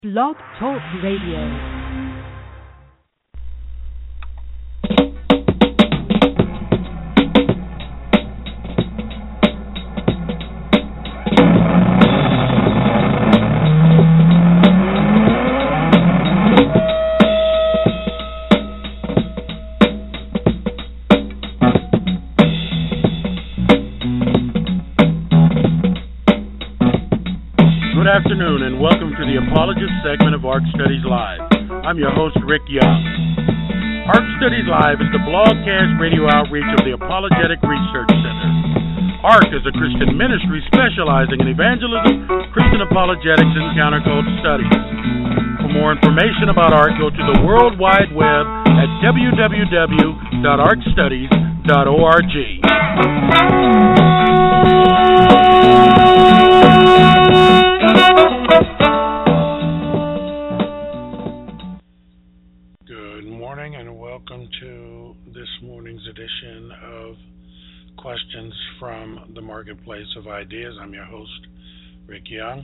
Blog Talk Radio. Good afternoon and welcome to the Apologist segment of ARC Studies Live. I'm your host, Rick Young. ARC Studies Live is the blogcast radio outreach of the Apologetic Research Center. ARC is a Christian ministry specializing in evangelism, Christian apologetics, and counterculture studies. For more information about ARC, go to the World Wide Web at www.arcstudies.org. Good morning and welcome to this morning's edition of Questions from the Marketplace of Ideas. I'm your host, Rick Young.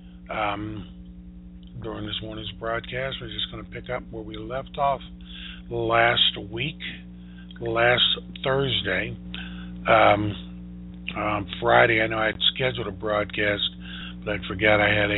During this morning's broadcast, we're just going to pick up where we left off last Thursday. Friday, I know I had scheduled a broadcast, but I forgot I had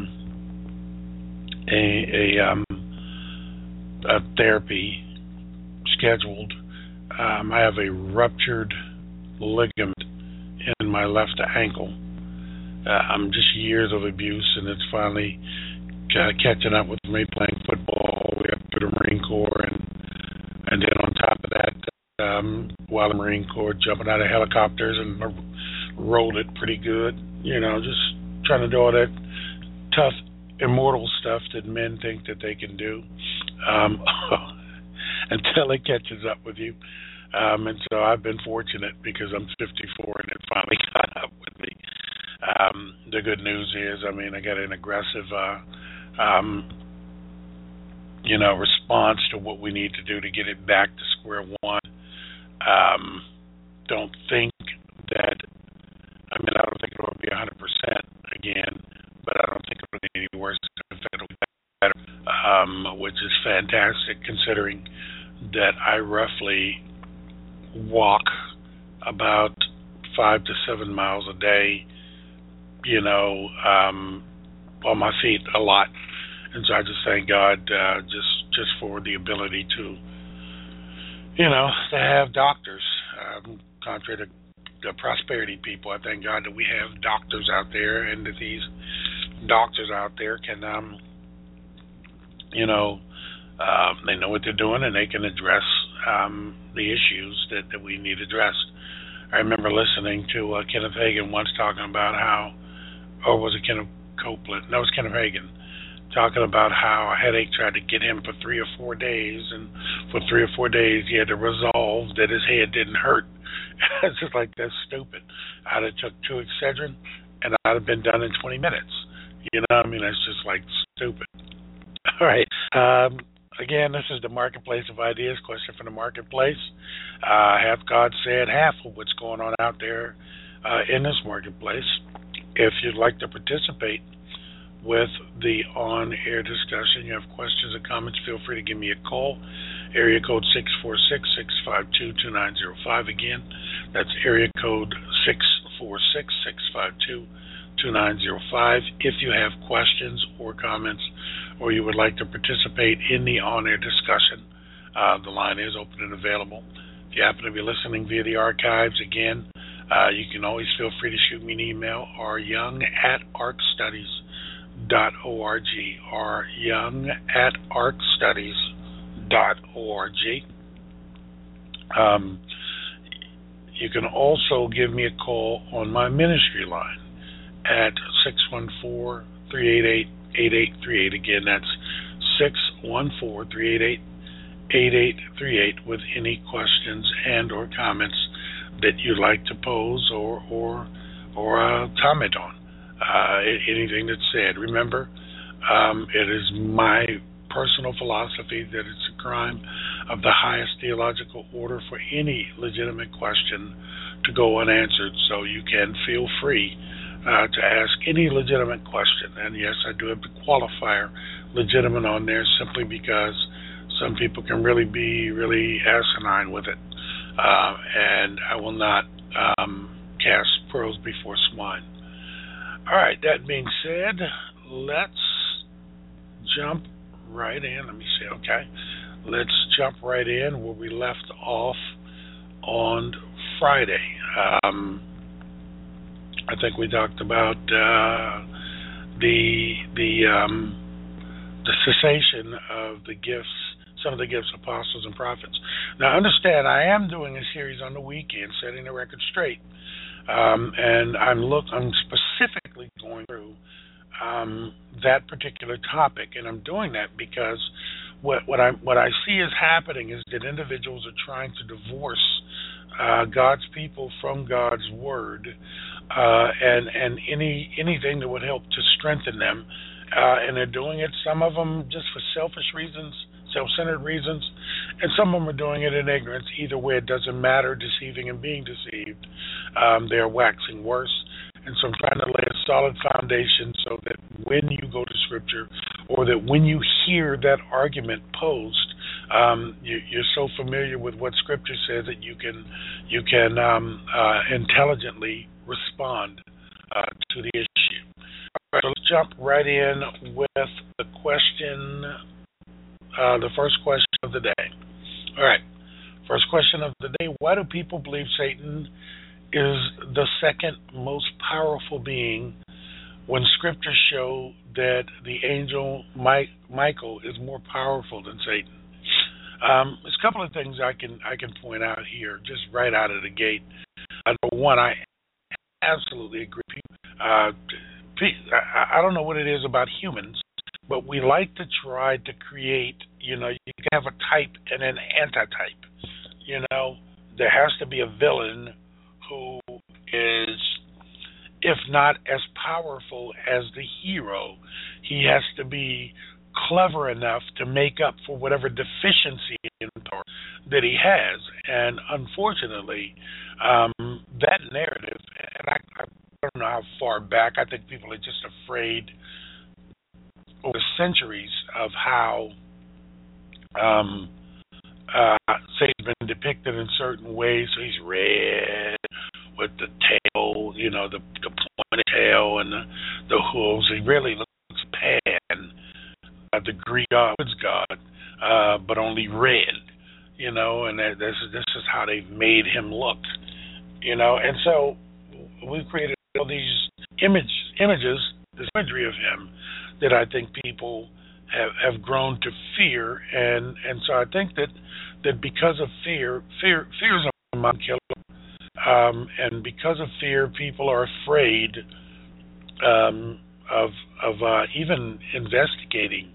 a therapy scheduled. I have a ruptured ligament in my left ankle. Just years of abuse, and it's finally kind of catching up with me playing football. We have to the Marine Corps, and then on top of that, while the Marine Corps, jumping out of helicopters and rolled it pretty good. You know, just trying to do all that tough, immortal stuff that men think that they can do until it catches up with you. And so I've been fortunate because I'm 54 and it finally caught up with me. The good news is, I got an aggressive, response to what we need to do to get it back to square one. Don't think that, I don't think it'll be 100% again, but I don't think it'll be any worse. In fact, it'll be better, which is fantastic considering that I roughly walk about 5 to 7 miles a day, on my feet a lot. And so I just thank God just for the ability to have doctors. Contrary to the prosperity people, I thank God that we have doctors out there, and that these doctors out there can, they know what they're doing, and they can address the issues that we need addressed. I remember listening to Kenneth Hagin once talking about how, or was it Kenneth Copeland? No, it was Kenneth Hagin, talking about how a headache tried to get him for 3 or 4 days, and for 3 or 4 days he had to resolve that his head didn't hurt. It's just like, that's stupid. I'd have took 2 Excedrin, and I'd have been done in 20 minutes. That's just like stupid. All right. Again, this is the Marketplace of Ideas, question from the Marketplace. Have God said half of what's going on out there in this marketplace. If you'd like to participate with the on-air discussion, you have questions or comments, feel free to give me a call. Area code 646-652-2905. Again, that's area code 646-652-2905. If you have questions or comments, or you would like to participate in the on-air discussion, the line is open and available. If you happen to be listening via the archives, again, you can always feel free to shoot me an email, ryoung@arcstudies.org, ryoung@arcstudies.org. You can also give me a call on my ministry line at 614-388-8838. Again, that's 614-388-8838 with any questions and or comments that you'd like to pose or comment on anything that's said. Remember, it is my personal philosophy that it's a crime of the highest theological order for any legitimate question to go unanswered, so you can feel free to ask any legitimate question. And yes, I do have the qualifier legitimate on there simply because some people can really be really asinine with it. And I will not cast pearls before swine. All right, that being said, let's jump right in. Let me see, okay. Let's jump right in where we left off on Friday. I think we talked about the cessation of the gifts, some of the gifts, apostles and prophets. Now, understand, I am doing a series on the weekend, setting the record straight, and I'm specifically going through that particular topic, and I'm doing that because what I see is happening is that individuals are trying to divorce God's people from God's word, and anything that would help to strengthen them, and they're doing it. Some of them just for selfish reasons, self-centered reasons, and some of them are doing it in ignorance. Either way, it doesn't matter, deceiving and being deceived. They're waxing worse. And so I'm trying to lay a solid foundation so that when you go to Scripture, or that when you hear that argument posed, you're so familiar with what Scripture says that you can intelligently respond to the issue. All right, so let's jump right in with the question, the first question of the day. All right, first question of the day: why do people believe Satan is the second most powerful being when Scriptures show that the angel Michael is more powerful than Satan? There's a couple of things I can point out here just right out of the gate. Number one, I absolutely agree. I don't know what it is about humans, but we like to try to create, you can have a type and an antitype. There has to be a villain who is, if not as powerful as the hero, he has to be clever enough to make up for whatever deficiency in power that he has. And unfortunately, that narrative, and I don't know how far back, I think people are just afraid over centuries of how Satan's been depicted in certain ways. So he's red with the tail, the pointed tail and the hooves. He really looks Pan, the Greek god's god, but only red, and this is how they've made him look, and so we've created all these images, this imagery of him that I think people have grown to fear, and so I think that because of fear is a mind killer, and because of fear, people are afraid of even investigating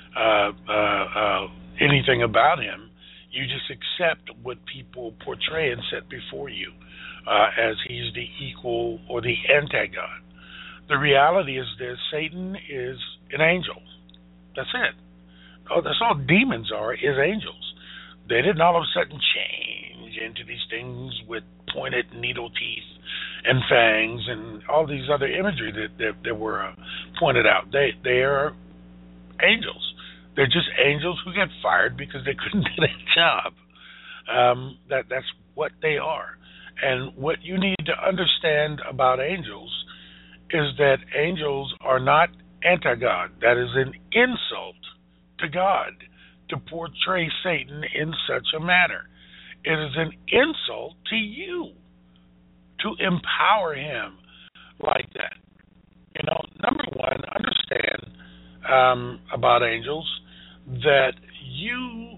anything about him. You just accept what people portray and set before you as he's the equal or the anti-God. The reality is this: Satan is an angel. That's it. Oh, that's all demons are, is angels. They didn't all of a sudden change into these things with pointed needle teeth and fangs and all these other imagery that were pointed out. They are angels. They're just angels who get fired because they couldn't do their job. That's what they are. And what you need to understand about angels is that angels are not anti-God. That is an insult to God to portray Satan in such a manner. It is an insult to you to empower him like that. Number one, understand about angels that you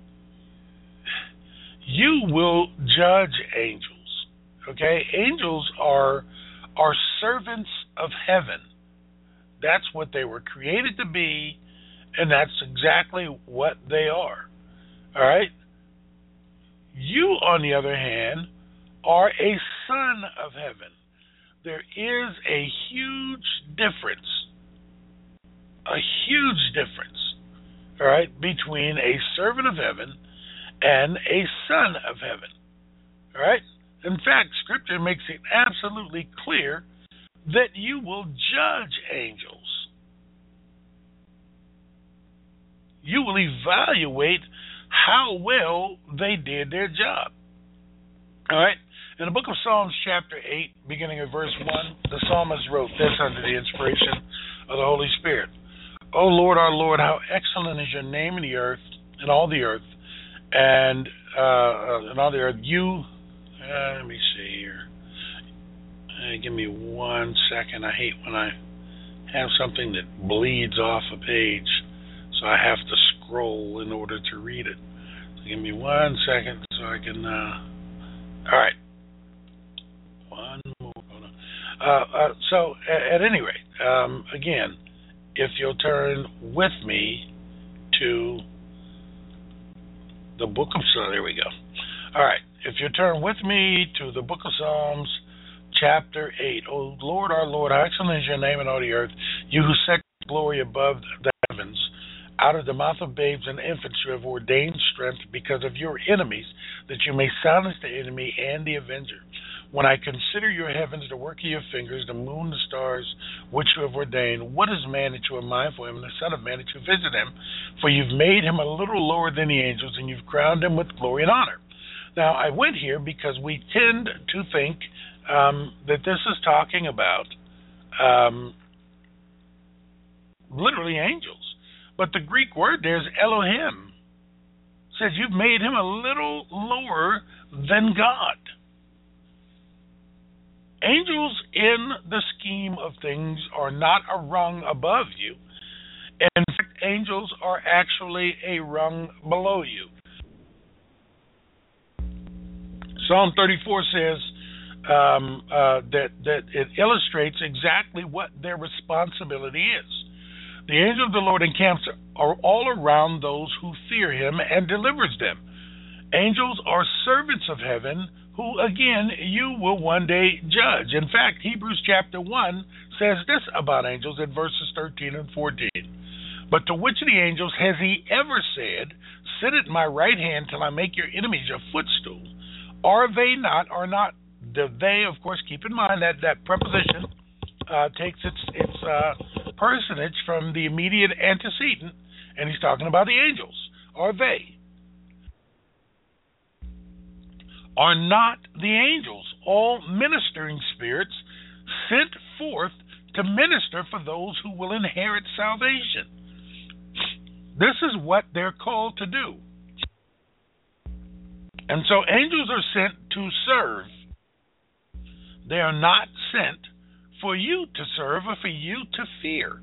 will judge angels. Okay? Angels are servants of heaven. That's what they were created to be, and that's exactly what they are. All right? You, on the other hand, are a son of heaven. There is a huge difference, all right, between a servant of heaven and a son of heaven. All right? In fact, Scripture makes it absolutely clear that you will judge angels. You will evaluate how well they did their job. All right? In the book of Psalms, chapter 8, beginning at verse 1, the psalmist wrote this under the inspiration of the Holy Spirit. O Lord, our Lord, how excellent is your name in the earth, in all the earth, and in all the earth. You, let me see here. Give me 1 second. I hate when I have something that bleeds off a page, so I have to scroll in order to read it. So give me 1 second so I can. All right. One more. So, at any rate, again, if you'll turn with me to the book of Psalms, there we go. All right. If you turn with me to the book of Psalms, chapter 8. O Lord, our Lord, how excellent is your name in all the earth, you who set glory above the heavens. Out of the mouth of babes and infants you have ordained strength because of your enemies, that you may silence the enemy and the avenger. When I consider your heavens, the work of your fingers, the moon, the stars, which you have ordained, what is man that you are mindful of him, and the son of man that you visit him? For you've made him a little lower than the angels, and you've crowned him with glory and honor. Now, I went here because we tend to think that this is talking about literally angels. But the Greek word there is Elohim. It says you've made him a little lower than God. Angels in the scheme of things are not a rung above you. In fact, angels are actually a rung below you. Psalm 34 says that it illustrates exactly what their responsibility is. The angel of the Lord encamps all around those who fear him and delivers them. Angels are servants of heaven who, again, you will one day judge. In fact, Hebrews chapter 1 says this about angels in verses 13 and 14. But to which of the angels has he ever said, sit at my right hand till I make your enemies your footstool? Are they not, or not? They, of course, keep in mind that preposition takes its personage from the immediate antecedent, and he's talking about the angels. Are they? Are not the angels all ministering spirits sent forth to minister for those who will inherit salvation? This is what they're called to do. And so angels are sent to serve. They are not sent for you to serve or for you to fear.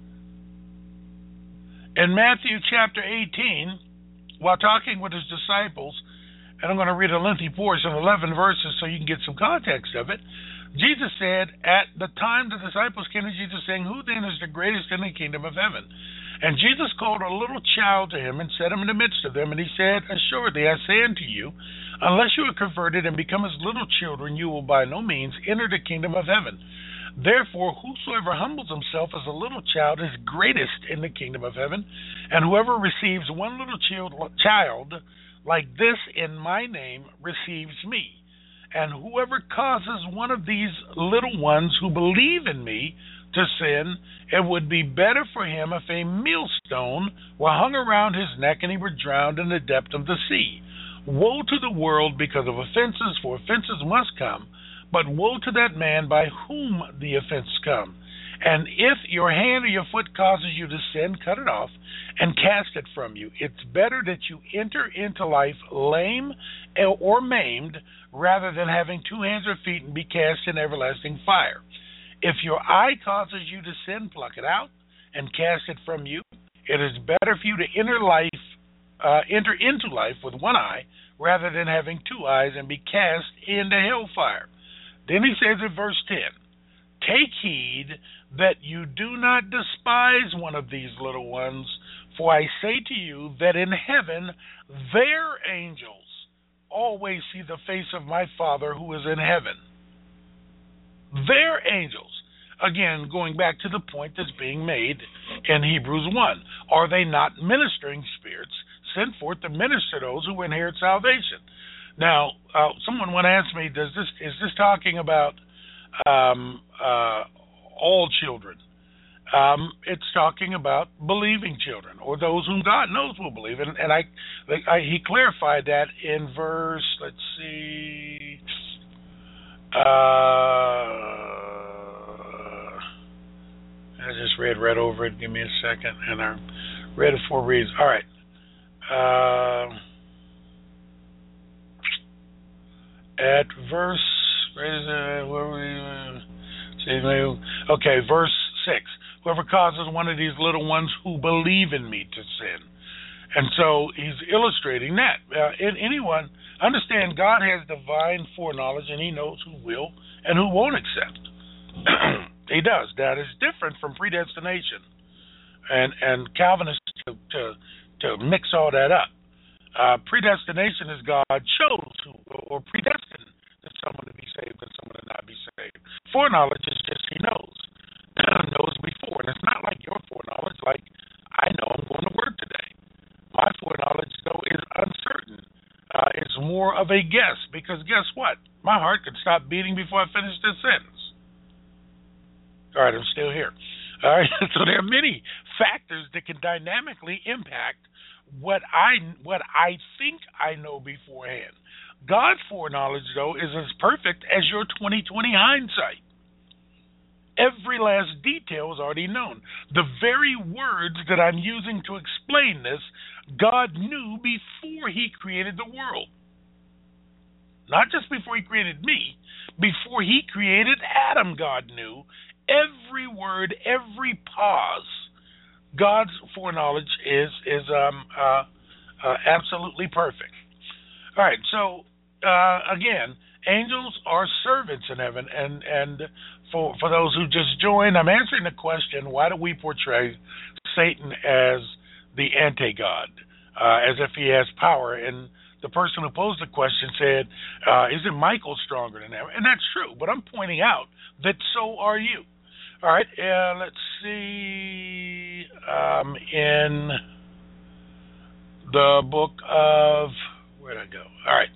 In Matthew chapter 18, while talking with his disciples, and I'm going to read a lengthy portion, 11 verses, so you can get some context of it. Jesus said, at the time the disciples came to Jesus saying, who then is the greatest in the kingdom of heaven? And Jesus called a little child to him and set him in the midst of them, and he said, assuredly, I say unto you, unless you are converted and become as little children, you will by no means enter the kingdom of heaven. Therefore, whosoever humbles himself as a little child is greatest in the kingdom of heaven, and whoever receives one little child like this in my name receives me. And whoever causes one of these little ones who believe in me to sin, it would be better for him if a millstone were hung around his neck and he were drowned in the depth of the sea. Woe to the world because of offenses, for offenses must come, but woe to that man by whom the offense come. And if your hand or your foot causes you to sin, cut it off and cast it from you. It's better that you enter into life lame or maimed rather than having 2 hands or feet and be cast in everlasting fire. If your eye causes you to sin, pluck it out and cast it from you. It is better for you to enter into life with one eye rather than having 2 eyes and be cast into hellfire. Then he says in verse 10, take heed that you do not despise one of these little ones, for I say to you that in heaven their angels always see the face of my Father who is in heaven. Their angels. Again, going back to the point that's being made in Hebrews 1. Are they not ministering spirits sent forth to minister those who inherit salvation? Now, someone would ask me, is this talking about all children. It's talking about believing children, or those whom God knows will believe. And he clarified that in verse, let's see, I just read over it. Give me a second. And I read it for reasons. All right. At verse, okay, verse 6. Whoever causes one of these little ones who believe in me to sin. And so he's illustrating that. Anyone, understand God has divine foreknowledge, and he knows who will and who won't accept. He does. That is different from predestination. And Calvinists to mix all that up. Predestination is God chose or predestined someone to be saved and someone to not be saved. Foreknowledge is just he knows. Knows before. And it's not like your foreknowledge, like I know I'm going to work today. My foreknowledge, though, is uncertain. It's more of a guess, because guess what? My heart could stop beating before I finish this sentence. All right, I'm still here. All right, so there are many factors that can dynamically impact what I think I know beforehand. God's foreknowledge, though, is as perfect as your 20/20 hindsight. Every last detail is already known. The very words that I'm using to explain this, God knew before he created the world. Not just before he created me, before he created Adam, God knew. Every word, every pause, God's foreknowledge is absolutely perfect. All right, so again, angels are servants in heaven, and for those who just joined, I'm answering the question, why do we portray Satan as the anti-God, as if he has power? And the person who posed the question said, isn't Michael stronger than him? And that's true, but I'm pointing out that so are you. All right, let's see, in the book of, where'd I go? All right,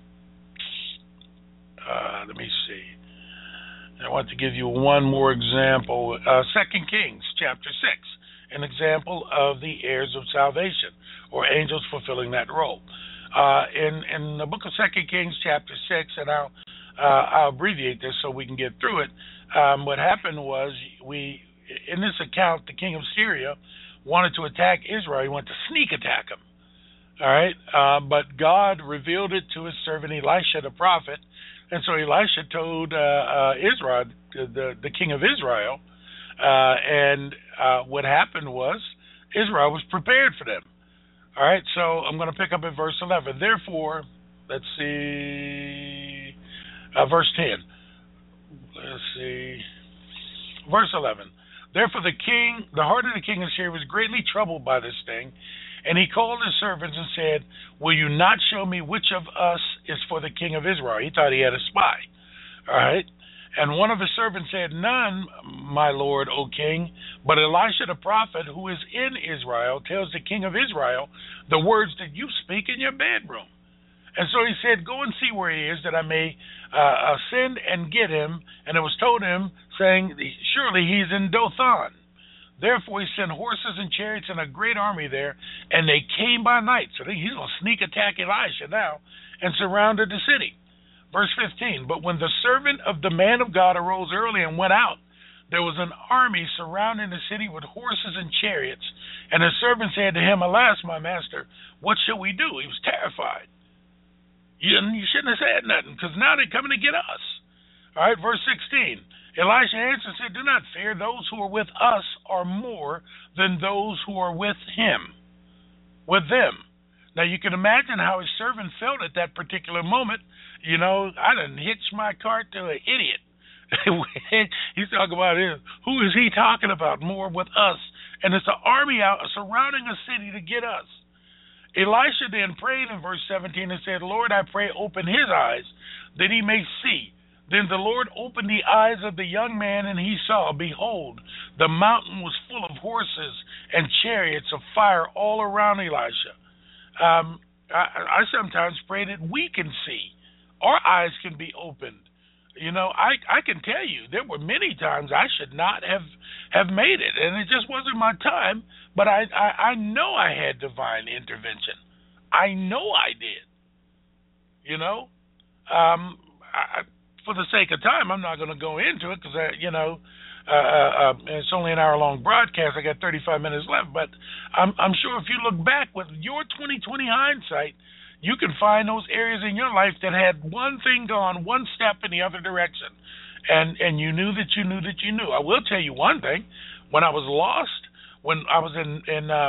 let me see. I want to give you one more example. 2 Kings chapter 6, an example of the heirs of salvation, or angels fulfilling that role. In the book of 2 Kings chapter 6, and I'll abbreviate this so we can get through it. What happened was, in this account, the king of Syria wanted to attack Israel. He wanted to sneak attack him. All right, but God revealed it to his servant Elisha the prophet. And so Elisha told Israel, the king of Israel, and what happened was Israel was prepared for them. All right, so I'm going to pick up at verse 11. Therefore, let's see, verse 10. Let's see, verse 11. Therefore the heart of the king of Syria was greatly troubled by this thing, and he called his servants and said, will you not show me which of us is for the king of Israel? He thought he had a spy. All right. And one of his servants said, none, my lord, O king, but Elisha the prophet, who is in Israel, tells the king of Israel the words that you speak in your bedroom. And so he said, go and see where he is, that I may send and get him. And it was told him, saying, surely he's in Dothan. Therefore he sent horses and chariots and a great army there, and they came by night. So he's going to sneak attack Elisha now, and surrounded the city. Verse 15, but when the servant of the man of God arose early and went out, there was an army surrounding the city with horses and chariots. And the servant said to him, alas, my master, what shall we do? He was terrified. You shouldn't have said nothing, because now they're coming to get us. All right, verse 16. Elisha answered and said, do not fear. Those who are with us are more than those who are with him, with them. Now, you can imagine how his servant felt at that particular moment. You know, I done hitched my cart to an idiot. He's talking about it. Who is he talking about? More with us. And it's an army out surrounding a city to get us. Elisha then prayed in verse 17 and said, Lord, I pray, open his eyes that he may see. Then the Lord opened the eyes of the young man, and he saw, behold, the mountain was full of horses and chariots of fire all around Elisha. I sometimes pray that we can see. Our eyes can be opened. You know, I can tell you there were many times I should not have made it, and it just wasn't my time. But I know I had divine intervention. I know I did. You know, for the sake of time, I'm not going to go into it because it's only an hour-long broadcast. I got 35 minutes left, but I'm sure if you look back with your 2020 hindsight, you can find those areas in your life that had one thing gone, one step in the other direction, and you knew that you knew that you knew. I will tell you one thing: when I was lost, when I was in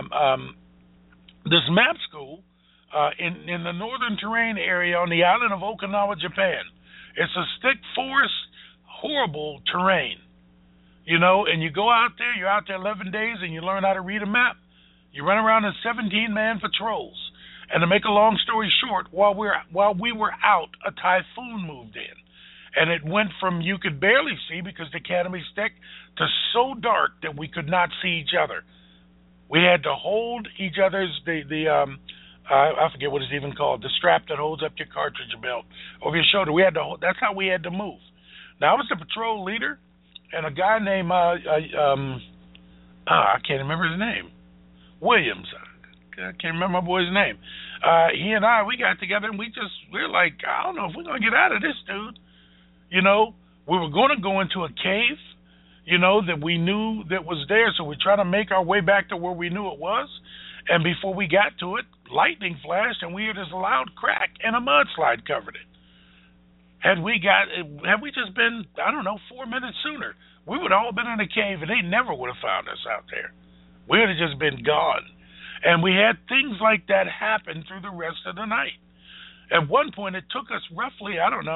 this map school in the northern terrain area on the island of Okinawa, Japan, it's a thick forest, horrible terrain. You know, and you go out there, you're out there 11 days, and you learn how to read a map. You run around in 17-man patrols. And to make a long story short, while we were out, a typhoon moved in. And it went from you could barely see because the canopy's thick to so dark that we could not see each other. We had to hold each other's, I forget what it's even called, the strap that holds up your cartridge belt over your shoulder. We had to hold, that's how we had to move. Now, I was the patrol leader, and a guy named, I can't remember his name, Williams. I can't remember my boy's name. He and we got together, and we're like, I don't know if we're going to get out of this, dude. You know, we were going to go into a cave, you know, that we knew that was there, so we tried to make our way back to where we knew it was. And before we got to it, lightning flashed, and we heard this loud crack, and a mudslide covered it. Had we just been, 4 minutes sooner, we would have all been in a cave, and they never would have found us out there. We would have just been gone. And we had things like that happen through the rest of the night. At one point, it took us roughly,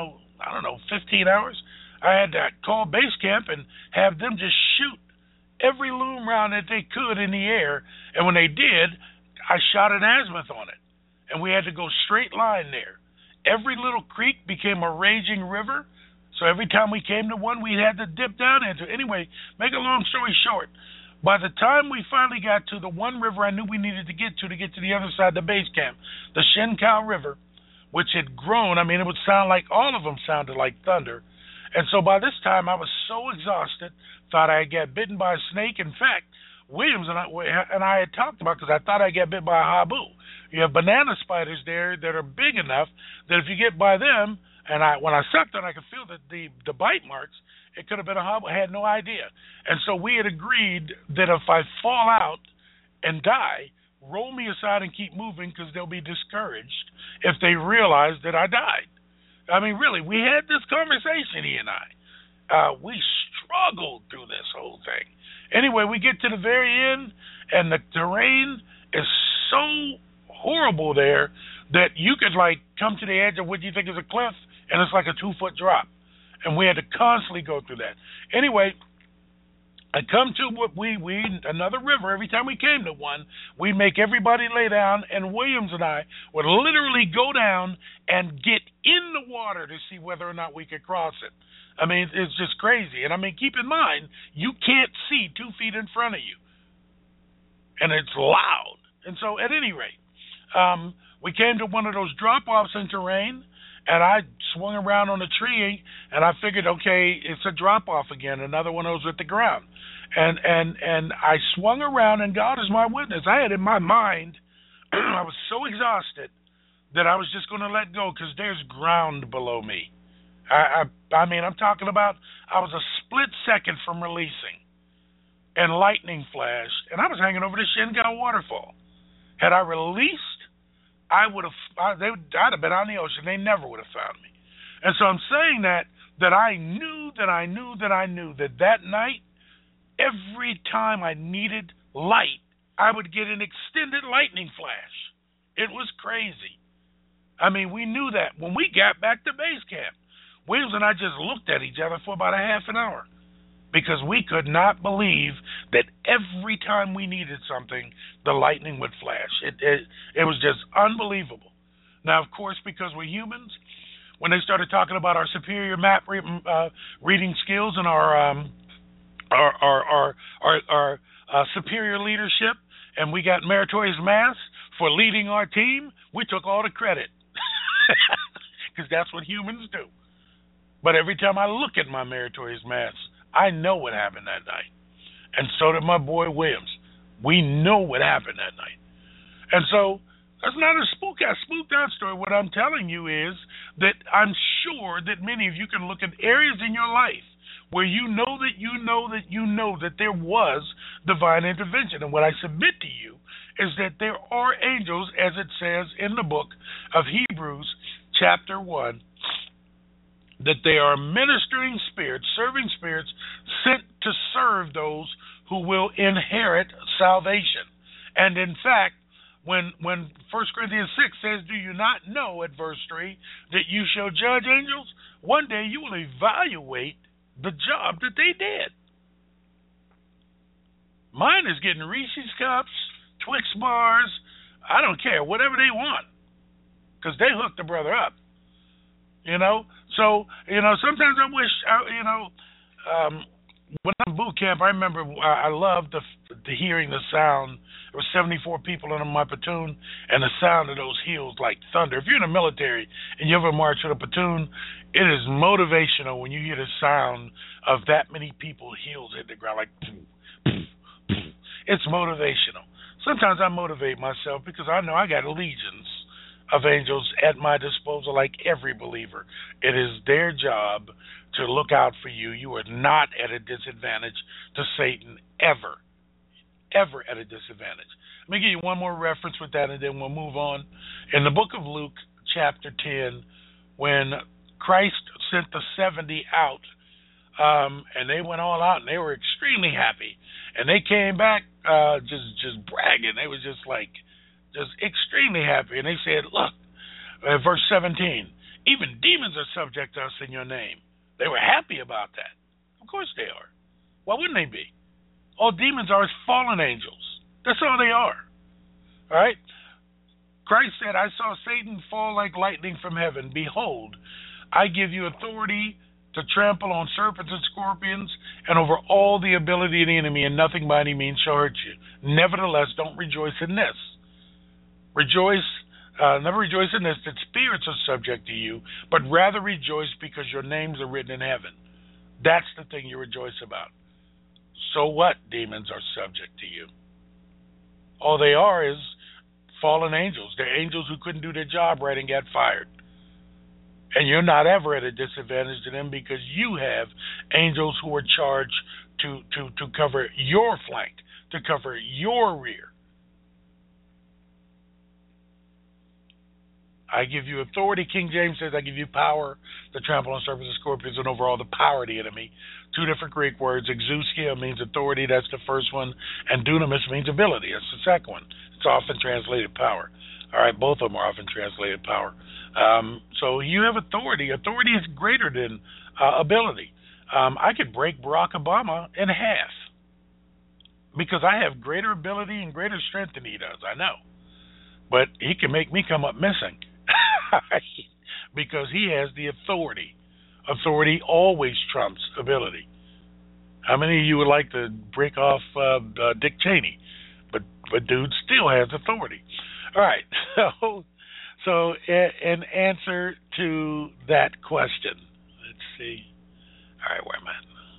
15 hours. I had to call base camp and have them just shoot every loom round that they could in the air. And when they did, I shot an azimuth on it. And we had to go straight line there. Every little creek became a raging river. So every time we came to one, we had to dip down into it. Anyway, make a long story short, by the time we finally got to the one river I knew we needed to get to the other side of the base camp, the Shinkow River, which had grown, it would sound like all of them sounded like thunder. And so by this time, I was so exhausted, thought I had got bitten by a snake. In fact, Williams and I had talked about, because I thought I'd get bit by a habu. You have banana spiders there that are big enough that if you get by them, and when I sucked on, I could feel the bite marks. It could have been a habu. I had no idea. And so we had agreed that if I fall out and die, roll me aside and keep moving, because they'll be discouraged if they realize that I died. Really, we had this conversation, he and I. We struggled through this whole thing. Anyway, we get to the very end, and the terrain is so horrible there that you could, come to the edge of what you think is a cliff, and it's like a 2-foot drop. And we had to constantly go through that. Anyway, I come to what another river. Every time we came to one, we'd make everybody lay down, and Williams and I would literally go down and get in the water to see whether or not we could cross it. It's just crazy. And keep in mind, you can't see 2 feet in front of you. And it's loud. And so, at any rate, we came to one of those drop-offs in terrain, and I swung around on a tree, and I figured, okay, it's a drop-off again, another one of those with the ground. And I swung around, and God is my witness. I had in my mind, I was so exhausted that I was just going to let go, because there's ground below me. I'm talking about I was a split second from releasing, and lightning flashed, and I was hanging over the Shinkow waterfall. Had I released, I'd have been on the ocean. They never would have found me. And so I'm saying that I knew that night, every time I needed light, I would get an extended lightning flash. It was crazy. We knew that. When we got back to base camp, Williams and I just looked at each other for about a half an hour, because we could not believe that every time we needed something, the lightning would flash. It was just unbelievable. Now, of course, because we're humans, when they started talking about our superior map reading skills and our superior leadership, and we got meritorious mass for leading our team, we took all the credit, because that's what humans do. But every time I look at my meritorious mass, I know what happened that night. And so did my boy Williams. We know what happened that night. And so that's not a spooked out story. What I'm telling you is that I'm sure that many of you can look at areas in your life where you know that there was divine intervention. And what I submit to you is that there are angels, as it says in the book of Hebrews, chapter 1, that they are ministering spirits, serving spirits, sent to serve those who will inherit salvation. And in fact, when 1 Corinthians 6 says, do you not know, at verse 3, that you shall judge angels? One day you will evaluate the job that they did. Mine is getting Reese's Cups, Twix bars, I don't care, whatever they want, because they hooked the brother up. So, sometimes I wish, when I'm in boot camp, I remember I loved the hearing the sound. There were 74 people in my platoon, and the sound of those heels like thunder. If you're in the military and you ever march with a platoon, it is motivational when you hear the sound of that many people's heels hit the ground, like poof, poof, poof. It's motivational. Sometimes I motivate myself because I know I got legions of angels at my disposal, like every believer. It is their job to look out for you. You are not at a disadvantage to Satan, ever at a disadvantage. Let me give you one more reference with that, and then we'll move on. In the book of Luke, chapter 10, when Christ sent the 70 out, and they went all out, and they were extremely happy, and they came back just bragging. They were just extremely happy, and they said, look, verse 17, even demons are subject to us in your name. They were happy about that. Of course they are. Why wouldn't they be? All demons are fallen angels. That's all they are. All right? Christ said, I saw Satan fall like lightning from heaven. Behold, I give you authority to trample on serpents and scorpions and over all the ability of the enemy, and nothing by any means shall hurt you. Nevertheless, don't rejoice in this. Never rejoice in this, that spirits are subject to you, but rather rejoice because your names are written in heaven. That's the thing you rejoice about. So what? Demons are subject to you. All they are is fallen angels. They're angels who couldn't do their job right and got fired. And you're not ever at a disadvantage to them because you have angels who are charged to cover your flank, to cover your rear. I give you authority. King James says, I give you power to trample on serpents and scorpions and over all the power of the enemy. Two different Greek words. Exousia means authority. That's the first one. And dunamis means ability. That's the second one. It's often translated power. All right, both of them are often translated power. So you have authority. Authority is greater than ability. I could break Barack Obama in half because I have greater ability and greater strength than he does. I know. But he can make me come up missing. Because he has the authority. Authority always trumps ability. How many of you would like to break off Dick Cheney? But dude still has authority. All right. So in answer to that question, let's see. All right, where am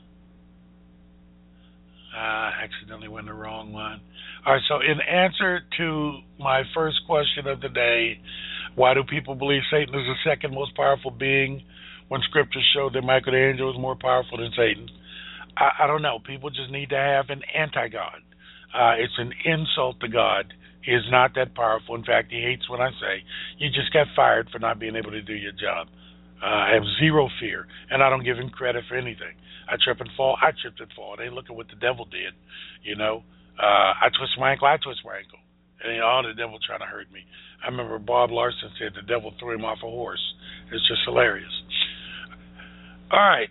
I? I accidentally went the wrong one. All right, so in answer to my first question of the day, why do people believe Satan is the second most powerful being when scriptures show that Michael the angel is more powerful than Satan? I don't know. People just need to have an anti-God. It's an insult to God. He is not that powerful. In fact, he hates when I say, you just got fired for not being able to do your job. I have zero fear, and I don't give him credit for anything. I trip and fall. I tripped and fall. They look at what the devil did, I twist my ankle. And the devil trying to hurt me. I remember Bob Larson said the devil threw him off a horse. It's just hilarious. All right.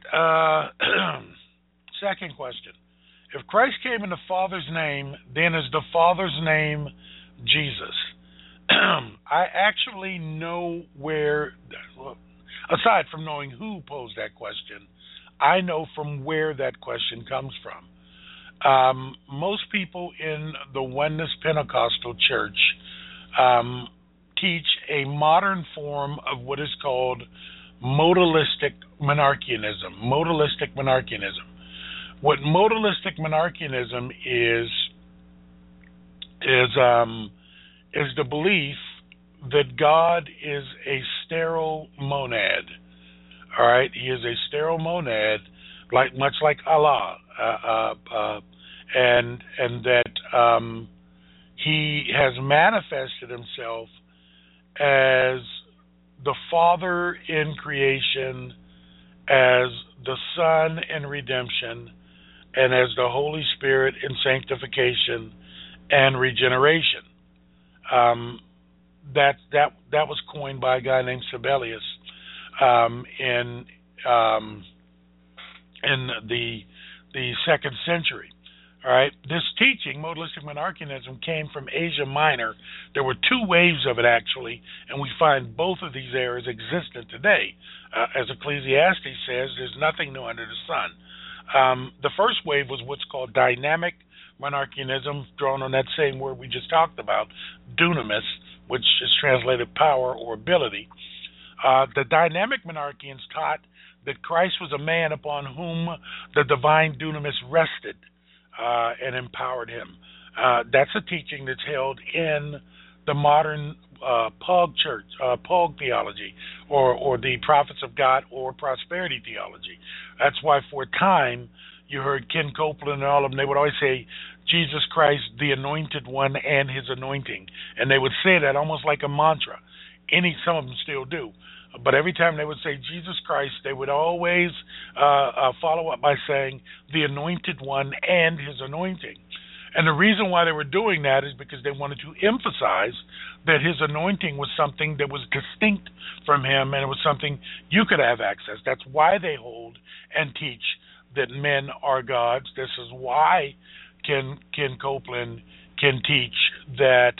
Second question. If Christ came in the Father's name, then is the Father's name Jesus? I actually know where, aside from knowing who posed that question, I know from where that question comes from. Most people in the Oneness Pentecostal Church teach a modern form of what is called modalistic monarchianism. Modalistic monarchianism. What modalistic monarchianism is the belief that God is a sterile monad. All right, He is a sterile monad, much like Allah, and that He has manifested Himself as the Father in creation, as the Son in redemption, and as the Holy Spirit in sanctification and regeneration. That was coined by a guy named Sibelius in the 2nd century. All right, this teaching, modalistic monarchianism, came from Asia Minor. There were 2 waves of it actually, and we find both of these errors existent today. As Ecclesiastes says, there's nothing new under the sun. The first wave was what's called dynamic monarchianism, drawn on that same word we just talked about, dunamis, which is translated power or ability. The dynamic monarchians taught that Christ was a man upon whom the divine dunamis rested and empowered him. That's a teaching that's held in the modern POG church, POG theology, or the prophets of God, or prosperity theology. That's why for a time you heard Ken Copeland and all of them, they would always say, Jesus Christ, the anointed one, and his anointing. And they would say that almost like a mantra. Some of them still do. But every time they would say Jesus Christ, they would always follow up by saying the anointed one and his anointing. And the reason why they were doing that is because they wanted to emphasize that his anointing was something that was distinct from him, and it was something you could have access. That's why they hold and teach that men are gods. This is why Ken Copeland can teach that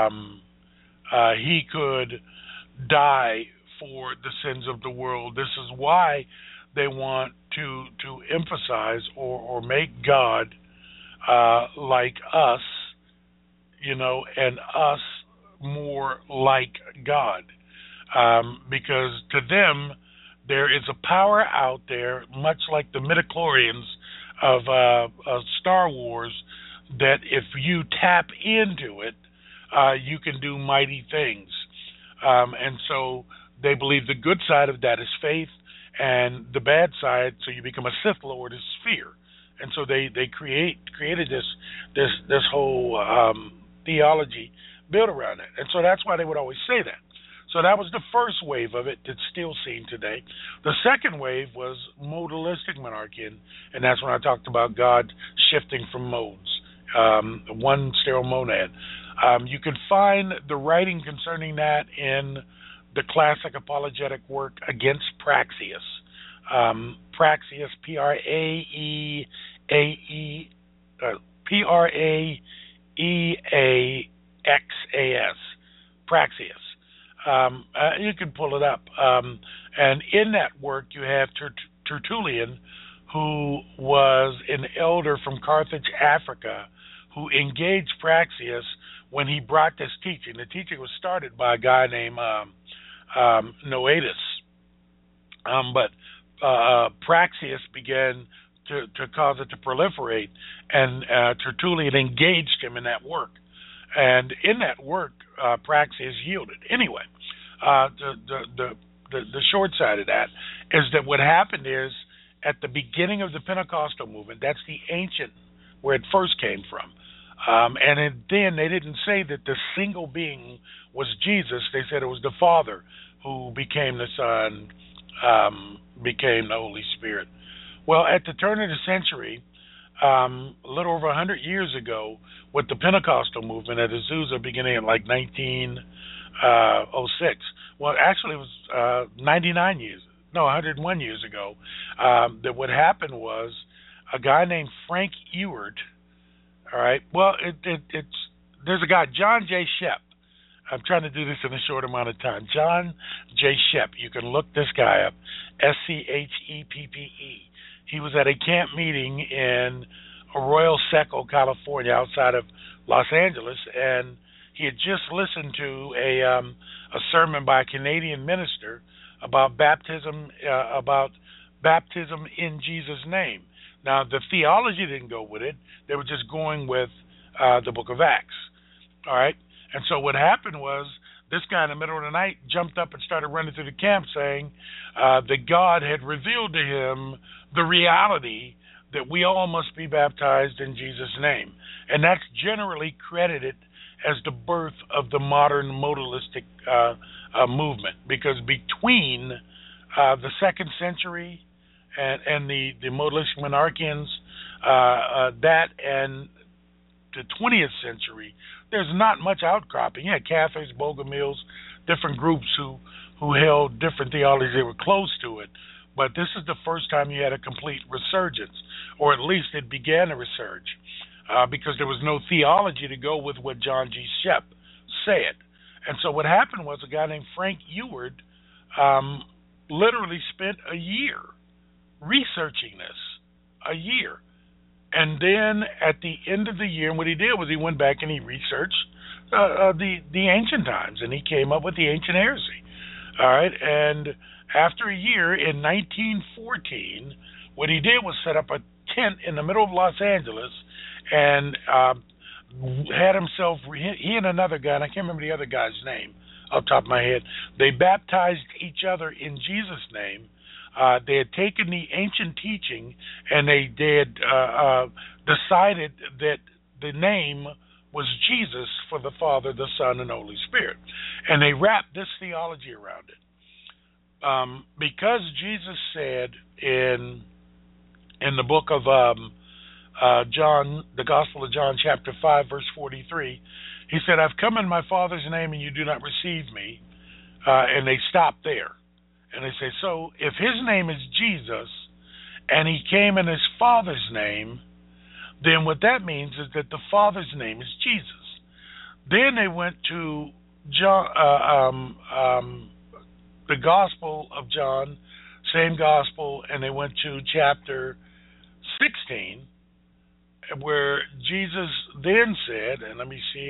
he could die for the sins of the world. This is why they want to emphasize or make God like us, and us more like God. Because to them, there is a power out there, much like the midichlorians of Star Wars, that if you tap into it, you can do mighty things. And so they believe the good side of that is faith, and the bad side, so you become a Sith Lord, is fear. And so they created this whole theology built around it. And so that's why they would always say that. So that was the first wave of it that's still seen today. The second wave was modalistic monarchian, and that's when I talked about God shifting from modes, one sterile monad. You can find the writing concerning that in the classic apologetic work Against Praxeas. Praxeas, Praeaeaxas. Praxeas. You can pull it up. And in that work, you have Tertullian, who was an elder from Carthage, Africa, who engaged Praxeas when he brought this teaching. The teaching was started by a guy named Noetus. But Praxeas began to cause it to proliferate, and Tertullian engaged him in that work. And in that work, Praxeas yielded. Anyway, the short side of that is that what happened is, at the beginning of the Pentecostal movement, that's the ancient, where it first came from. And then they didn't say that the single being was Jesus. They said it was the Father who became the Son, became the Holy Spirit. Well, at the turn of the century, a little over 100 years ago, with the Pentecostal movement at Azusa beginning in like 1906. Well, actually, it was 101 years ago. That what happened was a guy named Frank Ewart. All right. Well, there's a guy, John J. Shepp. I'm trying to do this in a short amount of time. John J. Shepp. You can look this guy up. Scheppe. He was at a camp meeting in Arroyo Seco, California, outside of Los Angeles, and he had just listened to a sermon by a Canadian minister about baptism in Jesus' name. Now, the theology didn't go with it. They were just going with the book of Acts. All right? And so what happened was this guy in the middle of the night jumped up and started running through the camp saying that God had revealed to him the reality that we all must be baptized in Jesus' name. And that's generally credited as the birth of the modern modalistic movement, because between the 2nd century and the modalistic monarchians, that and the 20th century, there's not much outcropping. You had Catholics, Bogomils, different groups who held different theologies. They were close to it. But this is the first time you had a complete resurgence, or at least it began to resurge, because there was no theology to go with what John G. Shep said. And so what happened was a guy named Frank Eward literally spent a year researching this, a year. And then at the end of the year, what he did was he went back and he researched the ancient times, and he came up with the ancient heresy. All right, and after a year, in 1914, what he did was set up a tent in the middle of Los Angeles and had himself, he and another guy, and I can't remember the other guy's name off the top of my head, they baptized each other in Jesus' name. They had taken the ancient teaching and they had decided that the name was Jesus for the Father, the Son, and the Holy Spirit. And they wrapped this theology around it. Because Jesus said in the book of John, the Gospel of John, chapter 5, verse 43, he said, I've come in my Father's name and you do not receive me. And they stopped there. And they say, so if his name is Jesus and he came in his Father's name, then what that means is that the Father's name is Jesus. Then they went to John, the Gospel of John, same Gospel, and they went to chapter 16, where Jesus then said, and let me see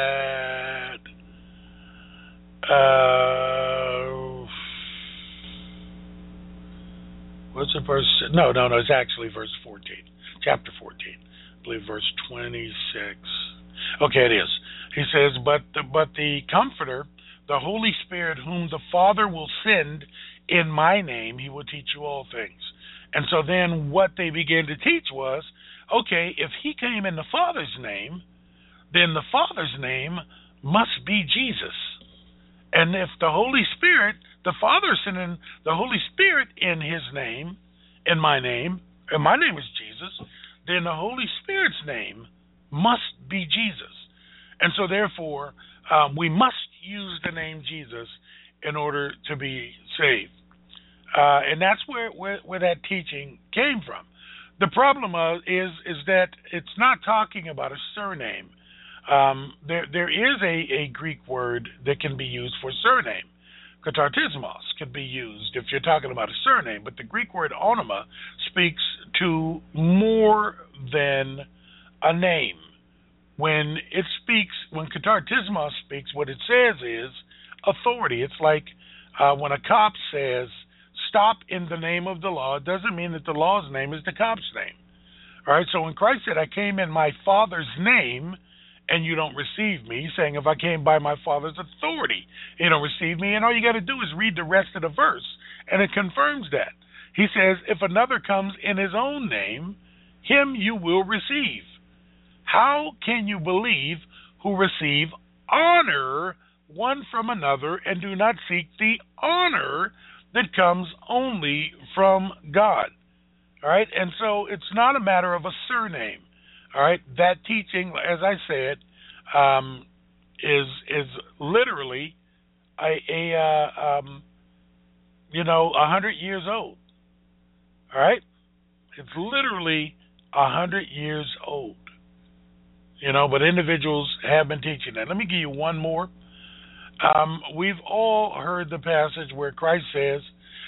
what's the verse? No, it's actually verse 14, chapter 14, I believe verse 26. Okay, it is. He says, but the Comforter, the Holy Spirit, whom the Father will send in my name, he will teach you all things. And so then what they began to teach was, okay, if he came in the Father's name, then the Father's name must be Jesus. And if the Holy Spirit, the Father is sending the Holy Spirit in his name, in my name, and my name is Jesus, then the Holy Spirit's name must be Jesus. And so therefore, we must use the name Jesus in order to be saved. And that's where that teaching came from. The problem is that it's not talking about a surname. There is a Greek word that can be used for surname. Katartismos could be used if you're talking about a surname, but the Greek word onoma speaks to more than a name. When katartismos speaks, what it says is authority. It's like when a cop says, stop in the name of the law, it doesn't mean that the law's name is the cop's name. All right, so when Christ said, I came in my Father's name, and you don't receive me, he's saying, if I came by my Father's authority, you don't receive me, and all you got to do is read the rest of the verse, and it confirms that. He says, if another comes in his own name, him you will receive. How can you believe who receive honor one from another and do not seek the honor that comes only from God? All right, and so it's not a matter of a surname. All right, that teaching, as I said, is literally 100 years old. All right, it's literally 100 years old. But individuals have been teaching that. Let me give you one more. We've all heard the passage where Christ says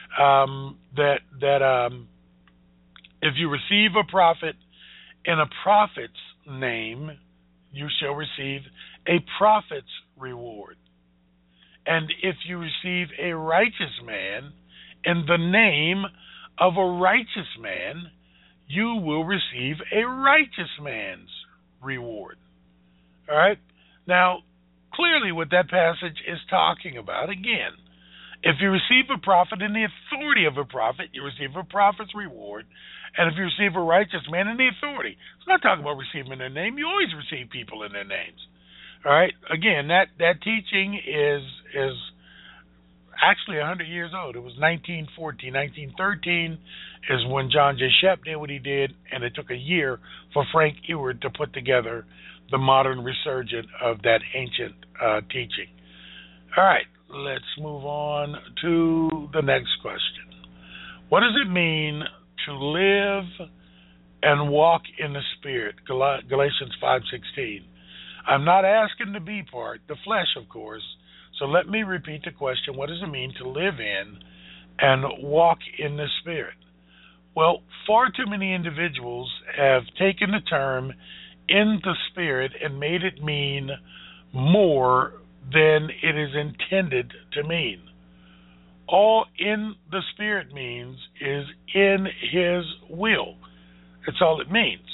that if you receive a prophet in a prophet's name, you shall receive a prophet's reward. And if you receive a righteous man in the name of a righteous man, you will receive a righteous man's reward. All right? Now, clearly what that passage is talking about, again, if you receive a prophet in the authority of a prophet, you receive a prophet's reward. And if you receive a righteous man in the authority, it's not talking about receiving their name. You always receive people in their names. All right? Again, that teaching is actually 100 years old. It was 1914. 1913 is when John J. Shep did what he did, and it took a year for Frank Ewart to put together the modern resurgence of that ancient teaching. All right, let's move on to the next question. What does it mean to live and walk in the Spirit? Galatians 5:16. I'm not asking the B part, the flesh, of course. So let me repeat the question. What does it mean to live in and walk in the Spirit? Well, far too many individuals have taken the term in the Spirit and made it mean more than it is intended to mean. All in the Spirit means is in His will. That's all it means.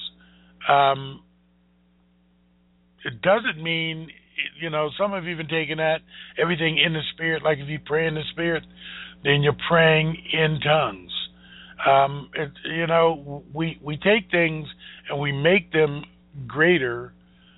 It doesn't mean, some have even taken that, everything in the Spirit, like if you pray in the Spirit, then you're praying in tongues. We take things and we make them greater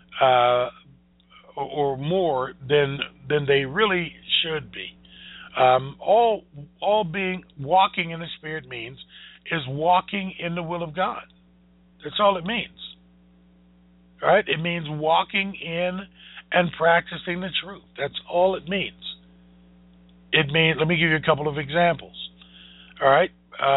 or more than they really should be. All being walking in the Spirit means is walking in the will of God. That's all it means. Right? It means walking in and practicing the truth. That's all it means. Let me give you a couple of examples. All right?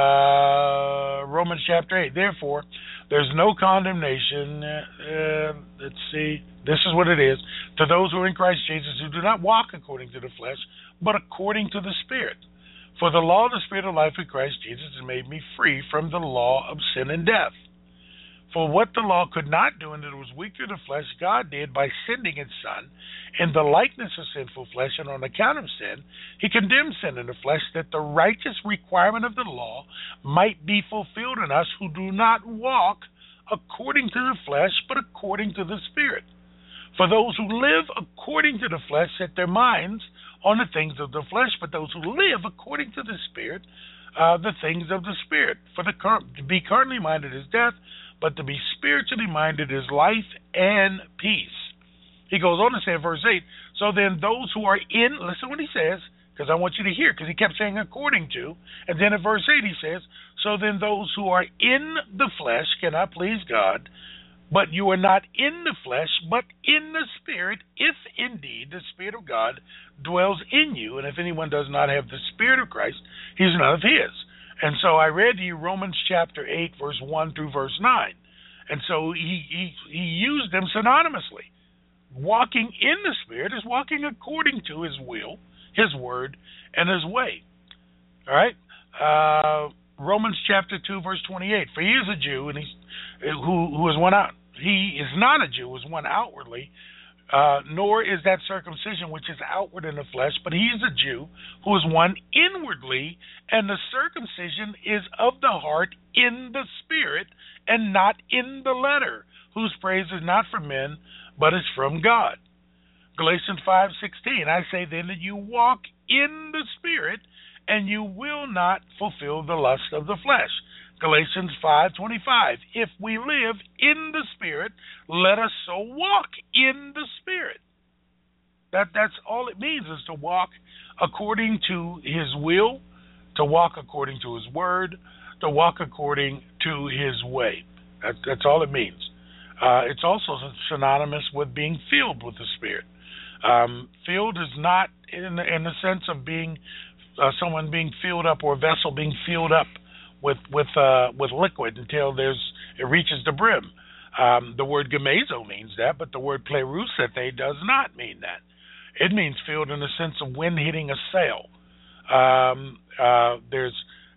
Romans chapter 8. Therefore, there's no condemnation. Let's see. This is what it is. To those who are in Christ Jesus, who do not walk according to the flesh, but according to the Spirit. For the law of the Spirit of life in Christ Jesus has made me free from the law of sin and death. For what the law could not do, and it was weak through the flesh, God did by sending His Son in the likeness of sinful flesh, and on account of sin, He condemned sin in the flesh, that the righteous requirement of the law might be fulfilled in us who do not walk according to the flesh, but according to the Spirit. For those who live according to the flesh set their minds on the things of the flesh, but those who live according to the Spirit, the things of the Spirit. For to be carnally minded is death, but to be spiritually minded is life and peace. He goes on to say in verse 8, so then those who are in, listen what he says, because I want you to hear, because he kept saying according to, and then in verse 8 he says, so then those who are in the flesh cannot please God, but you are not in the flesh, but in the Spirit, if indeed the Spirit of God dwells in you, and if anyone does not have the Spirit of Christ, he's none of His. And so I read to you Romans chapter 8, verse 1 through verse 9. And so he used them synonymously. Walking in the Spirit is walking according to His will, His word, and His way. All right? Romans chapter 2, verse 28. For he is a Jew, and who is one out. He is not a Jew, who is one outwardly, nor is that circumcision which is outward in the flesh, but he is a Jew who is one inwardly, and the circumcision is of the heart in the Spirit, and not in the letter, whose praise is not from men, but is from God. Galatians 5:16, I say then that you walk in the Spirit, and you will not fulfill the lust of the flesh. Galatians 5:25, if we live in the Spirit, let us so walk in the Spirit. That's all it means, is to walk according to His will, to walk according to His word, to walk according to His way. That's all it means. It's also synonymous with being filled with the Spirit. Filled is not in the sense of being someone being filled up, or a vessel being filled up with liquid until it reaches the brim. The word gemazo means that, but the word plerusete does not mean that. It means filled in the sense of wind hitting a sail. There's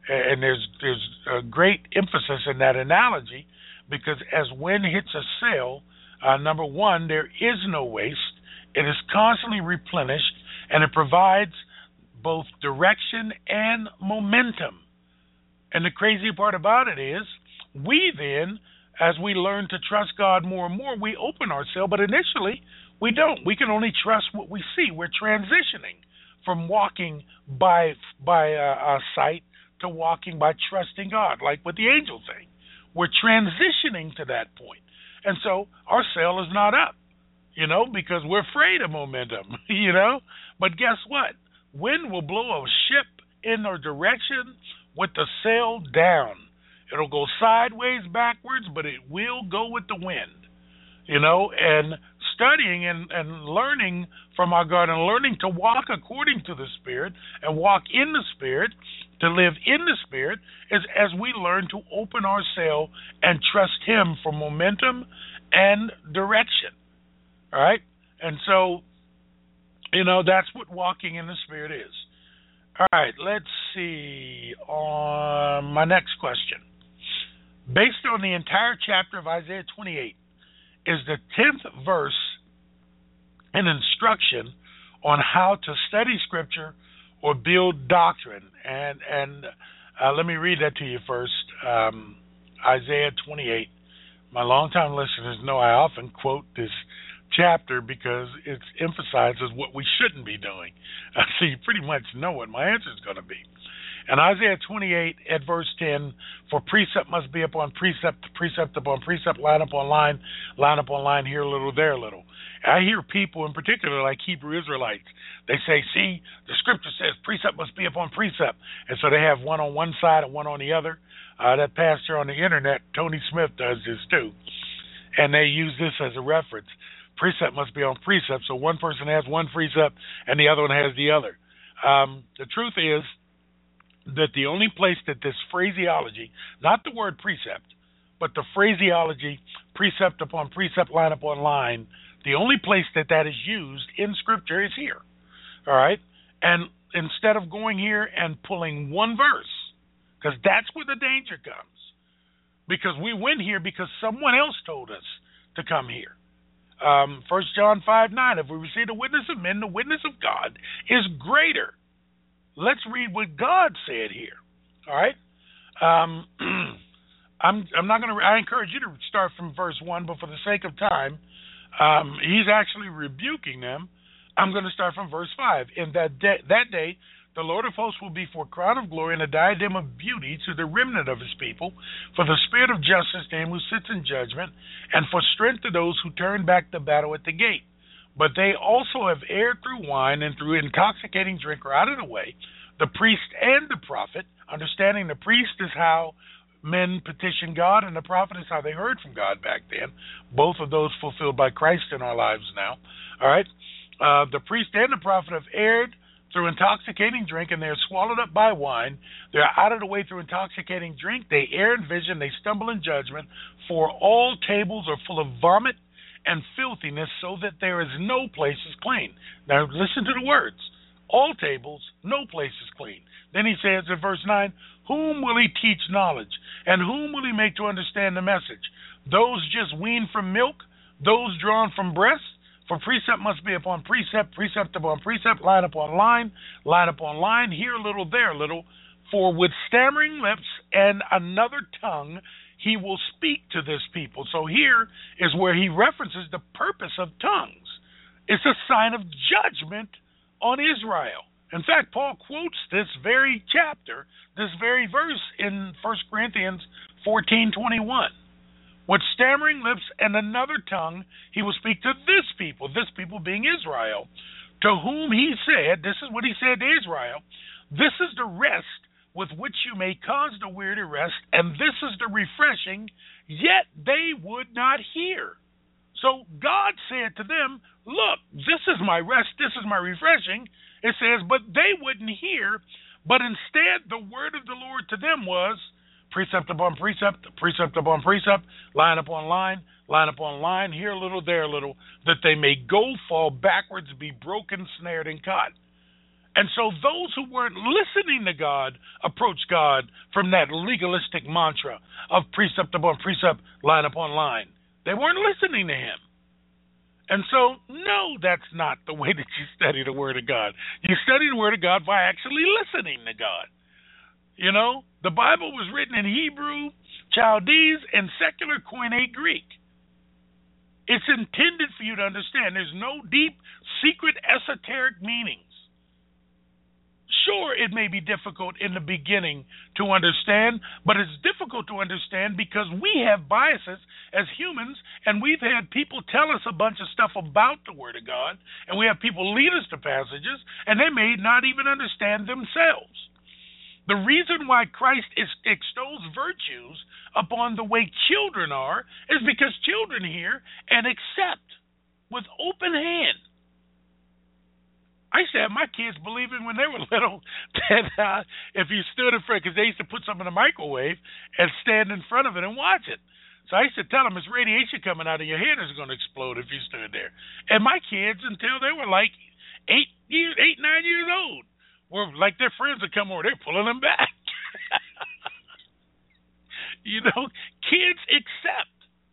a great emphasis in that analogy, because as wind hits a sail, number one, there is no waste. It is constantly replenished, And it provides both direction and momentum. And the crazy part about it is, we then, as we learn to trust God more and more, we open ourselves, but initially we don't. We can only trust what we see. We're transitioning from walking by sight to walking by trusting God, like with the angel thing. We're transitioning to that point. And so our sail is not up, because we're afraid of momentum, But guess what? Wind will blow a ship in a direction with the sail down. It'll go sideways, backwards, but it will go with the wind, and studying and learning from our God and learning to walk according to the Spirit and walk in the Spirit, to live in the Spirit, is as we learn to open our sail and trust Him for momentum and direction. All right? And so, that's what walking in the Spirit is. All right, let's see. On my next question. Based on the entire chapter of Isaiah 28, is the 10th verse an instruction on how to study Scripture or build doctrine? And let me read that to you first. Isaiah 28. My longtime listeners know I often quote this chapter because it emphasizes what we shouldn't be doing. So you pretty much know what my answer is going to be. And Isaiah 28 at verse 10, for precept must be upon precept, precept upon precept, line upon line upon line, here a little, there a little. And I hear people in particular, like Hebrew Israelites, they say, see, the Scripture says precept must be upon precept. And so they have one on one side and one on the other. That pastor on the internet, Tony Smith, does this too. And they use this as a reference. Precept must be on precept, so one person has one precept and the other one has the other. The truth is that the only place that this phraseology, not the word precept, but the phraseology, precept upon precept, line upon line, the only place that is used in Scripture is here. All right? And instead of going here and pulling one verse, because that's where the danger comes, because we went here because someone else told us to come here. 1 John 5:9, if we receive the witness of men, the witness of God is greater. Let's read what God said here. All right? I'm not going to. I encourage you to start from verse 1, but for the sake of time, he's actually rebuking them. I'm going to start from verse 5. In that day, the Lord of hosts will be for a crown of glory and a diadem of beauty to the remnant of his people, for the spirit of justice to him who sits in judgment, and for strength to those who turn back the battle at the gate. But they also have erred through wine, and through intoxicating drink are out of the way, the priest and the prophet, understanding the priest is how men petition God, and the prophet is how they heard from God back then. Both of those fulfilled by Christ in our lives now. All right? The priest and the prophet have erred through intoxicating drink, and they are swallowed up by wine. They are out of the way through intoxicating drink. They err in vision. They stumble in judgment. For all tables are full of vomit and filthiness, so that there is no place is clean. Now listen to the words. All tables, no place is clean. Then he says in verse 9, whom will he teach knowledge? And whom will he make to understand the message? Those just weaned from milk? Those drawn from breasts? For precept must be upon precept, precept upon precept, line upon line upon line, here a little, there a little. For with stammering lips and another tongue he will speak to this people. So here is where he references the purpose of tongues. It's a sign of judgment on Israel. In fact, Paul quotes this very chapter, this very verse in 1 Corinthians 14:21. With stammering lips and another tongue, he will speak to this people being Israel, to whom he said, this is what he said to Israel, this is the rest with which you may cause the weary to rest, and this is the refreshing, yet they would not hear. So God said to them, look, this is my rest, this is my refreshing. It says, but they wouldn't hear, but instead the word of the Lord to them was, precept upon precept, precept upon precept, line upon line, here a little, there a little, that they may go, fall backwards, be broken, snared, and caught. And so those who weren't listening to God approached God from that legalistic mantra of precept upon precept, line upon line. They weren't listening to him. And so, no, that's not the way that you study the Word of God. You study the Word of God by actually listening to God. You know, the Bible was written in Hebrew, Chaldees, and secular Koine Greek. It's intended for you to understand. There's no deep, secret, esoteric meanings. Sure, it may be difficult in the beginning to understand, but it's difficult to understand because we have biases as humans, and we've had people tell us a bunch of stuff about the Word of God, and we have people lead us to passages, and they may not even understand themselves. The reason why Christ extols virtues upon the way children are is because children hear and accept with open hand. I used to have my kids believing when they were little that if you stood in front, because they used to put something in the microwave and stand in front of it and watch it. So I used to tell them it's radiation coming out of your head is going to explode if you stood there. And my kids, until they were like 9 years old, were like their friends would come over, they're pulling them back. You know, kids accept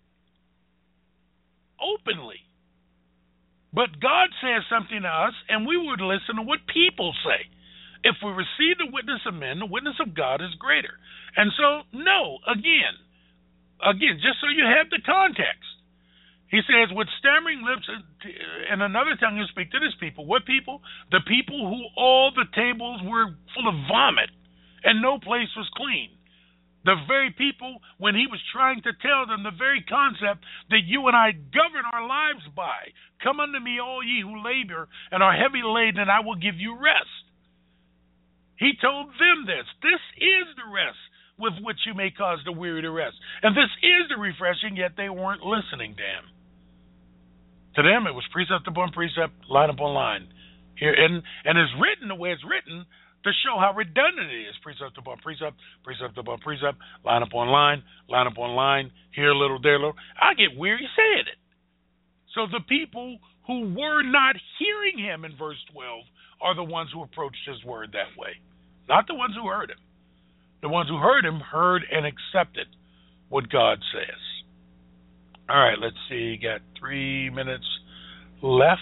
openly. But God says something to us, and we would listen to what people say. If we receive the witness of men, the witness of God is greater. And so, no, again, just so you have the context. He says, with stammering lips and another tongue you speak to this people. What people? The people who all the tables were full of vomit, and no place was clean. The very people, when he was trying to tell them the very concept that you and I govern our lives by. Come unto me, all ye who labor and are heavy laden, and I will give you rest. He told them this. This is the rest with which you may cause the weary to rest. And this is the refreshing, yet they weren't listening to him. To them, it was precept upon precept, line upon line. Here, and it's written the way it's written, to show how redundant it is. Precept upon precept, precept upon precept, line upon line upon line, here a little, there a little. I get weary saying it. So the people who were not hearing him in verse 12 are the ones who approached his word that way. Not the ones who heard him. The ones who heard him heard and accepted what God says. All right, let's see. Got 3 minutes left.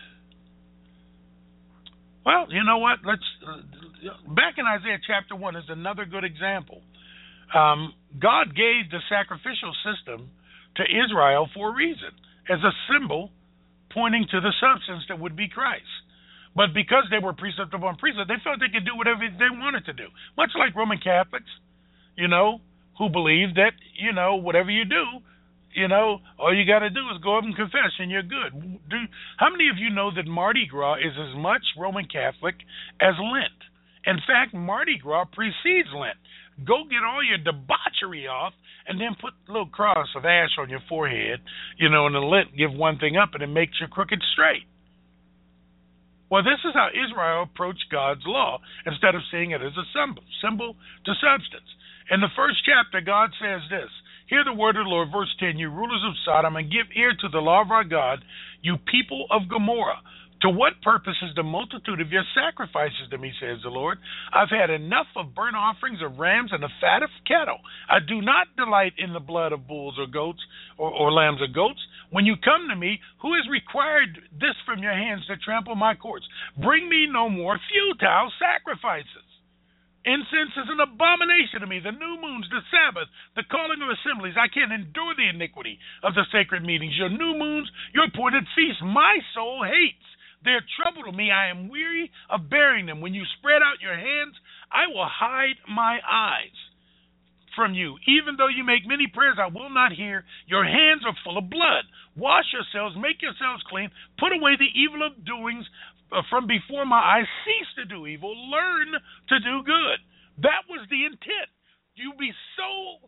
Well, you know what? Back in Isaiah chapter 1 is another good example. God gave the sacrificial system to Israel for a reason, as a symbol pointing to the substance that would be Christ. But because they were precept upon precept, they felt they could do whatever they wanted to do. Much like Roman Catholics, who believe that, whatever you do, all you got to do is go up and confess and you're good. How many of you know that Mardi Gras is as much Roman Catholic as Lent? In fact, Mardi Gras precedes Lent. Go get all your debauchery off and then put a little cross of ash on your forehead, and then Lent give one thing up and it makes your crooked straight. Well, this is how Israel approached God's law instead of seeing it as a symbol to substance. In the first chapter, God says this, hear the word of the Lord, verse 10, you rulers of Sodom, and give ear to the law of our God, you people of Gomorrah. To what purpose is the multitude of your sacrifices to me, says the Lord? I've had enough of burnt offerings of rams and the fat of cattle. I do not delight in the blood of bulls or goats or lambs or goats. When you come to me, who has required this from your hands to trample my courts? Bring me no more futile sacrifices. Incense is an abomination to me. The new moons, the Sabbath, the calling of assemblies. I can't endure the iniquity of the sacred meetings. Your new moons, your appointed feasts, my soul hates. They're trouble to me. I am weary of bearing them. When you spread out your hands, I will hide my eyes from you. Even though you make many prayers, I will not hear. Your hands are full of blood. Wash yourselves, make yourselves clean. Put away the evil of doings from before my eyes. Cease to do evil. Learn to do good. That was the intent. You be so,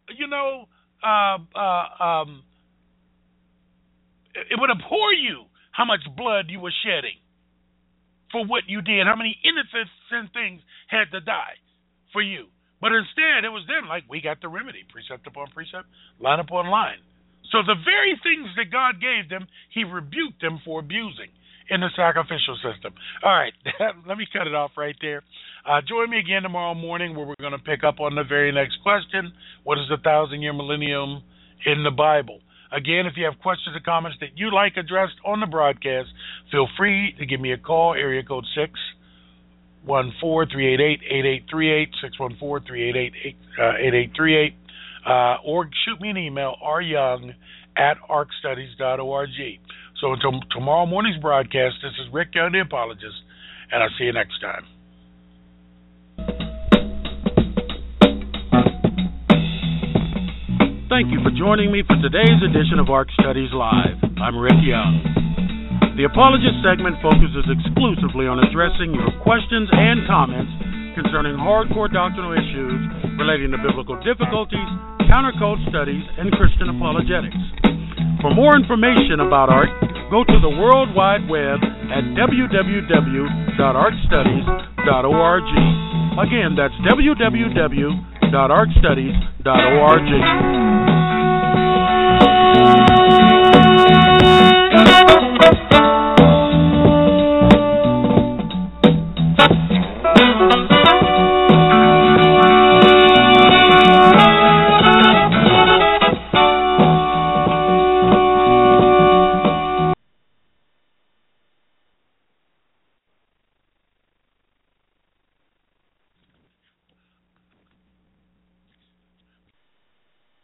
it would abhor you how much blood you were shedding for what you did, how many innocent things had to die for you. But instead, it was them, like, we got the remedy, precept upon precept, line upon line. So the very things that God gave them, he rebuked them for abusing in the sacrificial system. All right, let me cut it off right there. Join me again tomorrow morning where we're going to pick up on the very next question. What is the 1,000-year millennium in the Bible? Again, if you have questions or comments that you'd like addressed on the broadcast, feel free to give me a call, area code 614-388-8838, 614-388-8838, or shoot me an email, ryoung@arcstudies.org. So until tomorrow morning's broadcast, this is Rick Young, the apologist, and I'll see you next time. Thank you for joining me for today's edition of ARC Studies Live. I'm Rick Young. The Apologist segment focuses exclusively on addressing your questions and comments concerning hardcore doctrinal issues relating to biblical difficulties, countercult studies, and Christian apologetics. For more information about ARC, go to the World Wide Web at www.arcstudies.org. Again, that's www.arcstudies.org.